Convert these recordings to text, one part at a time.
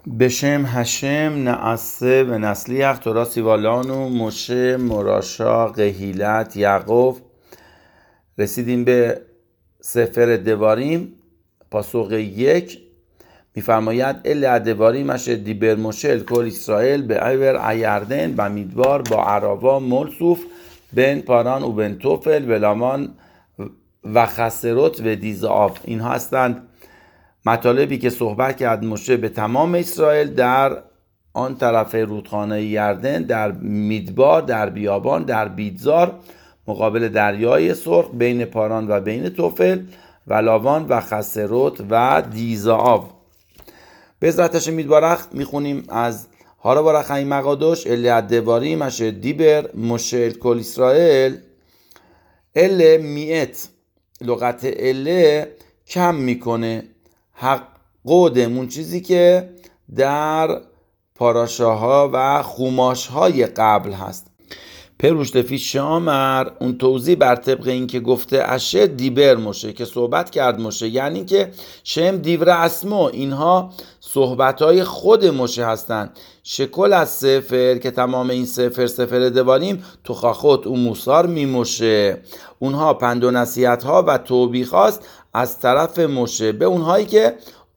בשם השם נעשה و نسلیח تورا سیوالانو مشه مراشا قهیلت یعقوب. رسیدیم به سفر دواریم. پاسخ 1 میفرماید ال دواریم اش دیبر مشه الکل اسرائیل به ایور ایردن و میدوار با عراوا ملصوف بن پاران و بن توفل و لامان و خسروت و دیزاف. اینها هستند مطالبی که صحبت کرد مشه به تمام اسرائیل در آن طرف رودخانه یردن، در میدبار، در بیابان، در بیدزار مقابل دریای سرخ، بین پاران و بین توفل و لاوان و خسروت و دیزاف. بذرتش میدبارخ میخونیم از هارا بارخ این مقادش الی دواری مشه دیبر مشه الکل اسرائیل ال میت. لغت ال کم میکنه حق قودم، اون چیزی که در پاراشاها و خوماشهای قبل هست. پروشت فی شامر اون توضیح بر طبق این که گفته اشه دیبر مشه که صحبت کرد مشه، یعنی که شم دیور اسمو، اینها صحبتهای خود مشه هستند. شکل از سفر که تمام این سفر دواریم تو خاخوت اون موسار میموشه، اونها پند و نصیحت ها و توبیخ هاست از طرف مشه به اونهایی که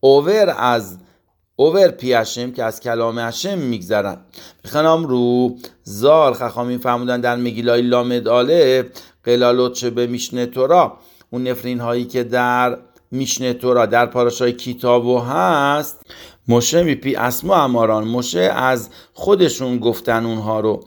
اوور پی هشم که از کلام هشم میگذرن. بخنام رو زال خخامین فرمودن در مگیلای لامد آله قلالوت چه به میشنه تورا، اون نفرین هایی که در میشنه تورا در پاراشای کتابو هست مشه میپی اسما اماران، مشه از خودشون گفتن اونها رو.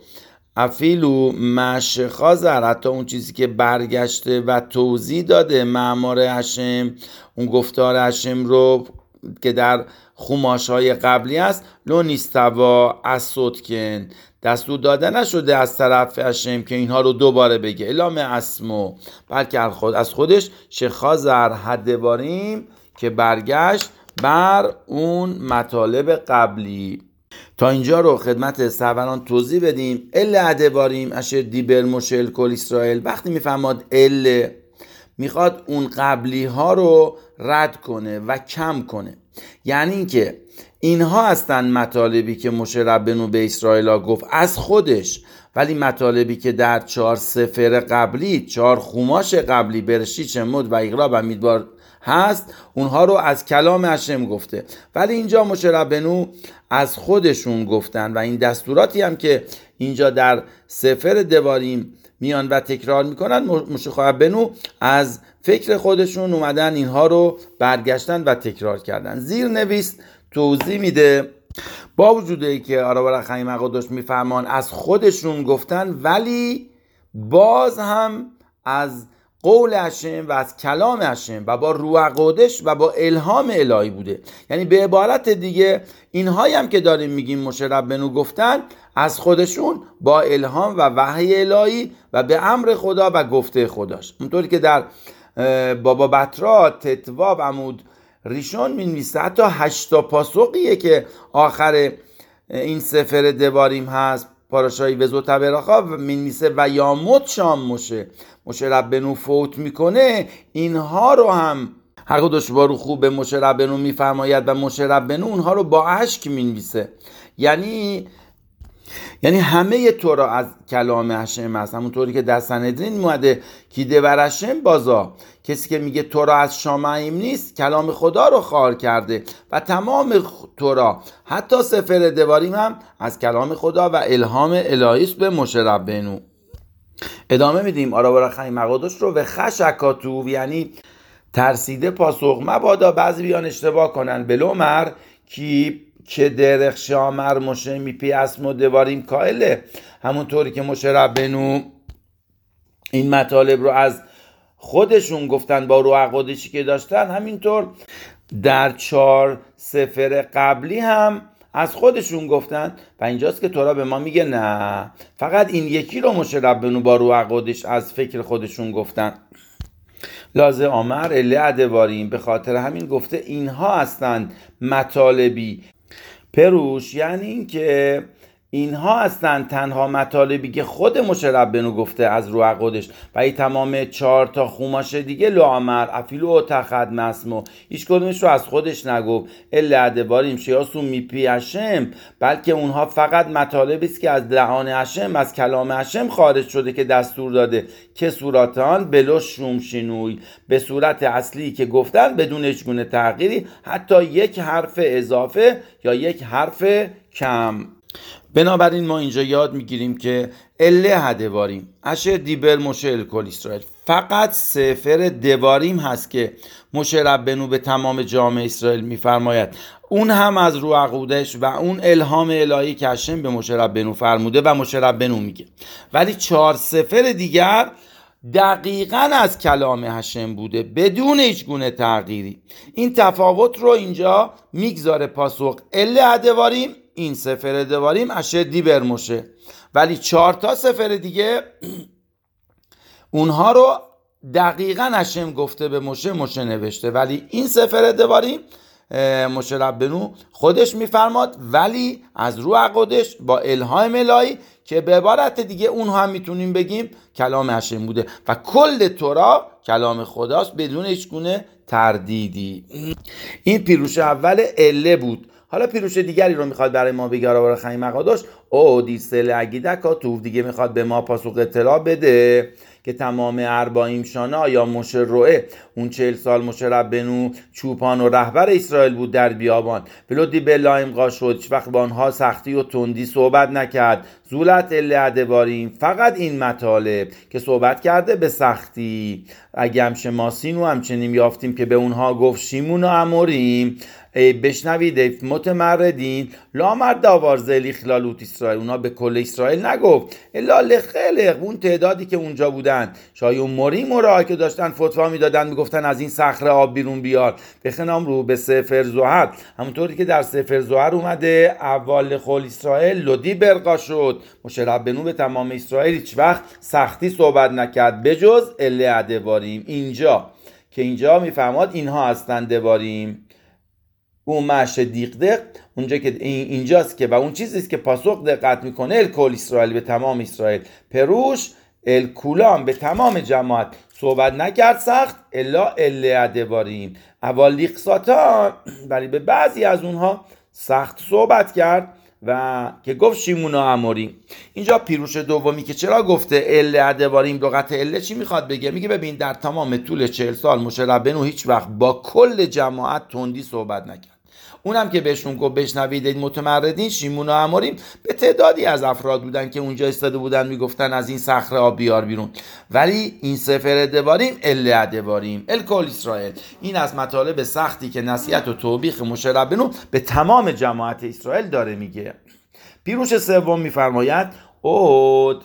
افیلو مشخازر، حتی اون چیزی که برگشته و توضیح داده معمار هشم، اون گفتار هشم رو که در خوماشهای قبلی است، لو نیستوا از صدکن دستور داده نشده از طرف هشم که اینها رو دوباره بگه الام اسمو، بلکه از خودش شخازر حدواریم که برگشت بر اون مطالب قبلی. تا اینجا رو خدمت سروران توضیح بدیم. ال ادواریم اشر دیبر مشل کل اسرائیل، وقتی میفهماد ال میخواد اون قبلی ها رو رد کنه و کم کنه، یعنی اینکه اینها هستن مطالبی که مشه ربنو به اسرائیل ها گفت از خودش، ولی مطالبی که در 4 سفر قبلی 4 خوماش قبلی برشید شمود و اقرا و میدبار هست، اونها رو از کلام هشم گفته، ولی اینجا مشه ربنو از خودشون گفتن و این دستوراتی هم که اینجا در سفر دواریم میان و تکرار میکنن مشه ربنو از فکر خودشون اومدن اینها رو برگشتن و تکرار کردن. زیر نویس توضیح میده با وجودی که آرابار خیم مقادش میفرمان از خودشون گفتن، ولی باز هم از قول هشم و از کلام هشم و با روح قدش و با الهام الهی بوده. یعنی به عبارت دیگه اینهایی هم که داریم میگیم مشه ربنو گفتن از خودشون با الهام و وحی الهی و به امر خدا و گفته خداش. اونطوری که در بابا بطرا تتواب عمود ریشون مینویسه، حتی 8 پاسخیه که آخر این سفر دواریم هست پاراشای وزو تبراخا مینویسه و یاموت شام مشه ربنو فوت میکنه، اینها رو هم هر کدوش بارو خوب به مشه ربنو میفرماید و مشه ربنو اونها رو با اشک مینویسه. یعنی همه تورا از کلام هشم هست، همونطوری که در سندرین اومده کی دور هشم بازا، کسی که میگه تورا از شامعیم نیست کلام خدا رو خوار کرده و تمام تورا حتی سفر دواریم هم از کلام خدا و الهام الهی به مشه ربنو. ادامه میدیم آرابارا خیم مقادش رو و خشکاتو، یعنی ترسیده پاسخ مبادا بعضی بیان اشتباه کنن بلومر که درخ شامر مشه میپی اسم و دواریم کائله، همونطوری که مشه ربنو این مطالب رو از خودشون گفتن با روح قدشی که داشتن، همینطور در 4 سفر قبلی هم از خودشون گفتن و اینجاست که تورا به ما میگه نه، فقط این یکی رو مشه ربنو با روح قدش از فکر خودشون گفتن. لازم آمر اله ادواریم، به خاطر همین گفته اینها هستند مطالبی. پروش یعنی این که اینها هستن تنها مطالبی که خود مشه ربنو گفته از رو عقدش و این تمام 4 تا خوماش دیگه لعمر افیلو و تخد مسمو هیچ کدومش رو از خودش نگفت الا ادباریم شیاسو میپی هشم، بلکه اونها فقط مطالبی است که از دهان هشم از کلام هشم خارج شده که دستور داده که صورتان بلو شومشینوی به صورت اصلی که گفتن بدون هیچ گونه تغییری، حتی یک حرف اضافه یا یک حرف کم. بنابراین ما اینجا یاد میگیریم که اله هدواریم اشر دیبر مشه الکل اسرائیل، فقط سفر دواریم هست که مشه ربنو به تمام جامعه اسرائیل میفرماید، اون هم از رو عقودش و اون الهام الهی که هشم به مشه ربنو فرموده و مشه ربنو میگه. ولی 4 سفر دیگر دقیقاً از کلام هشم بوده بدون هیچ گونه تغییری. این تفاوت رو اینجا میگذاره پاسخ اله هدواریم، این سفر دواریم اشر دیبر مشه، ولی 4 تا سفر دیگه اونها رو دقیقاً هشم گفته به مشه نوشته، ولی این سفر دواریم مشه ربنو خودش میفرماد ولی از رو عقدش با الهام الهی که به عبارت دیگه اون هم میتونیم بگیم کلام هشم بوده و کل تورا کلام خداست بدون هیچ گونه تردیدی. این پیروش اول اله بود. حالا پیروش دیگری رو میخواد برای ما بگه آرا خیم مقاداش او دیستل اگیدکا توف دیگه میخواد به ما پاسخ اطلاع بده که تمام 40 شانا یا مشه روئه اون 40 سال مشه ربنو چوپان و رهبر اسرائیل بود در بیابان ولودی بلایم قاشد، هیچ وقت با آنها سختی و تندی صحبت نکرد. زولت اله ادواریم فقط این مطالب که صحبت کرده به سختی اگه همشماسین و همچنین یافتیم که به اونها گفت شیمون و اموریم بشنوید متمردین لامرد داوار زلی خلالوت اسرائیل، اونا به کل اسرائیل نگفت الا لخلق اون تعدادی که اونجا بودن شایون مریم و راه که داشتن فتوا میدادن میگفتن از این صخره آب بیرون بیار. بخنام رو به سفر زهر همونطوری که در سفر زهر اومده اول خل اسرائیل لودی برقا شد، مشه ربنو به تمام اسرائیل هیچ وقت سختی صحبت نکرد بجز اله ادواریم. اینجا که اینجا میفهماد اینها هستن دواریم اون مش دیقدق اونجا که اینجاست که و اون چیزیست که پاسخ دقت میکنه الکل اسرائیل به تمام اسرائیل پروش الکولام به تمام جماعت صحبت نکرد سخت الا اله ادواریم اوالیق ساتان ولی به بعضی از اونها سخت صحبت کرد و که گفت شیمون و اموریم. اینجا پیروش دومی که چرا گفته اله ادواریم لغت اله چی میخواد بگه؟ میگه ببین در تمام طول 40 سال مشه ربنو هیچ وقت با کل جماعت تندی صحبت نکرد. اونم که بهشون گفت بشنوید این متمردین شیمون و اموریم به تعدادی از افراد بودن که اونجا ایستاده بودن میگفتن از این صخره آب بیار بیرون. ولی این سفر دواریم اله ادواریم الکل اسرائیل این از مطالب سختی که نصیحت و توبیخ مشه ربنو به تمام جماعت اسرائیل داره میگه. پیروش سوم میفرماید اود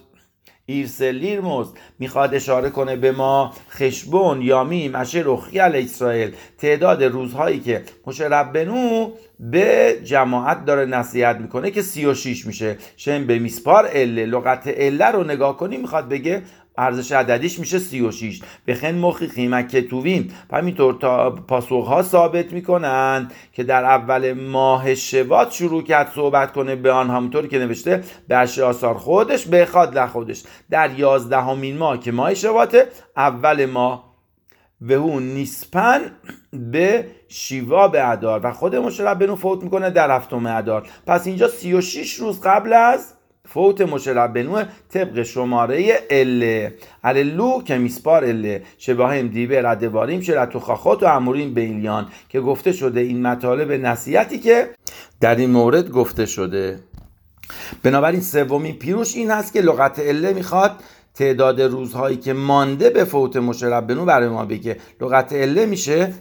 ایرسلیرموز میخواد اشاره کنه به ما خشبون یامیم اشر اخیل اسرائیل تعداد روزهایی که مشه ربنو به جماعت داره نصیحت میکنه که 36 میشه. شم به میسپار اله لغت اله رو نگاه کنی میخواد بگه ارزش عددیش میشه 36. بخن مخی خیمک کتوویم همینطور تا پاسخها ثابت میکنن که در اول ماه شوات شروع کرد صحبت کنه به آن همونطوری که نوشته به اشر آثار خودش به خاد لخودش در 11مین ماه که ماه شواته اول ماه و اون نیسپن به شیوا به ادار و خود مشه ربنو فوت میکنه در 7 ادار. پس اینجا 36 روز قبل از فوت مشه ربنو طبق شماره اله عللو که میسپار اله شباهم دیبه ردواریم شرط و خاخات و اموریم بیلیان که گفته شده این مطالب نصیحتی که در این مورد گفته شده. بنابراین سومین پیروش این هست که لغت اله میخواد تعداد روزهایی که مانده به فوت مشه ربنو برای ما بگه. لغت اله میشه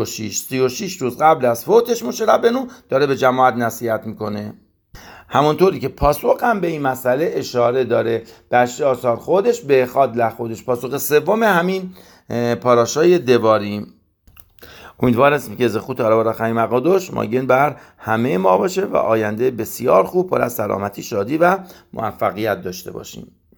36 روز قبل از فوتش مشه ربنو داره به جماعت نصیحت میکنه. همونطوری که پاسخ هم به این مسئله اشاره داره به اشر آثار خودش به خاد لخودش. پاسخ سوم همین پاراشای دواریم. امیدوار هستم که زخوت آرا و خیم مقادوش ماگن بر همه ما باشه و آینده بسیار خوب پر از سلامتی شادی و موفقیت داشته باشیم.